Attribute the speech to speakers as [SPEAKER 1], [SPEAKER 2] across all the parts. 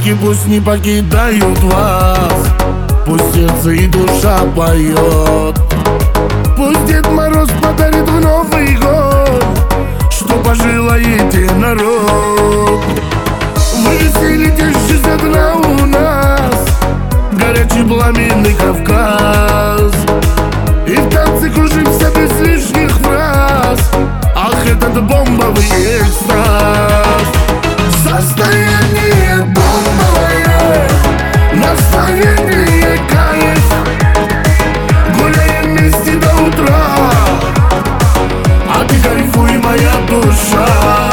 [SPEAKER 1] Звуки пусть не покидают вас, пусть сердце и душа поет. Пусть Дед Мороз подарит в Новый год, что пожелаете, народ. Вы веселитесь, жизнь одна у нас, горячий пламенный Кавказ. И в танце кружимся без лишних фраз. Ах, этот бомбовый экстаз. Состояние бомбовое, настроение кайф. Гуляем вместе до утра, а ты кайфуй, моя душа.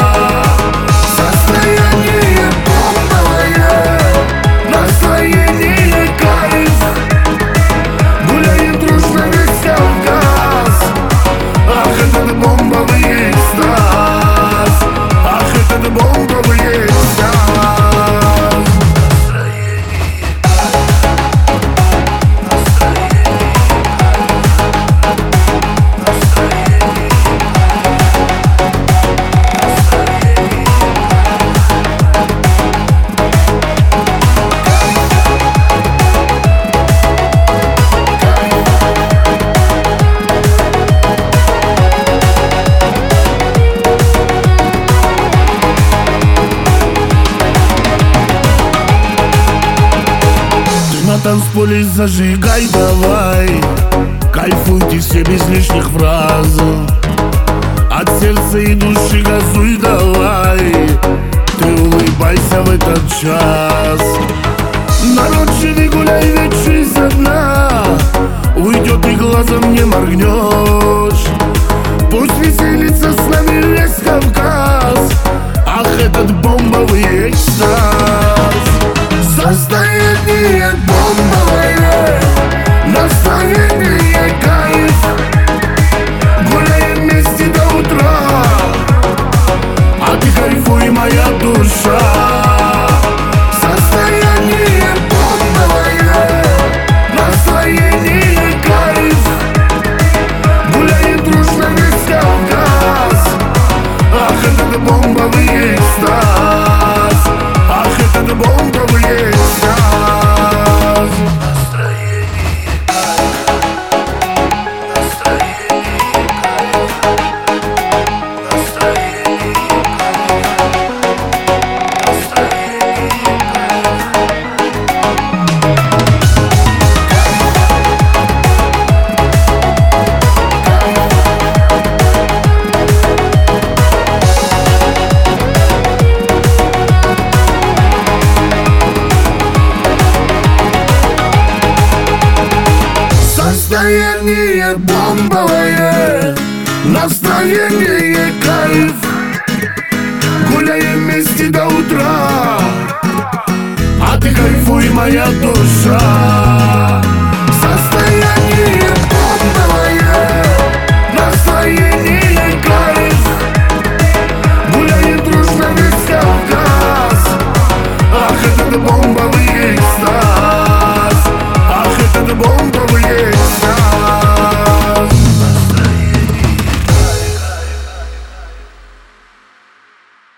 [SPEAKER 1] Состояние бомбовое, настроение кайф. Гуляем дружно весь Кавказ. Ах, этот бомбовый экстаз. Ах, этот бомбовый экстаз. На танцполе зажигай давай, кайфуйте все без лишних фраз. От сердца и души газуй давай, ты улыбайся в этот час. Народ, живи, гуляй, ведь жизнь одна, уйдет и глазом не моргнешь. Пусть веселится с нами весь Кавказ. Ах, этот бомбовый экстаз. Состояние бомбовое, настроение кайф. Гуляем вместе до утра, а ты кайфуй, моя душа. Состояние бомбовое, настроение кайф. Гуляем дружно весь Кавказ. Ах, этот бомбовый экстаз. Ах, этот бомбовый экстаз. Состояние бомбовое, настроение кайф. Гуляем вместе до утра, а ты кайфуй, моя душа.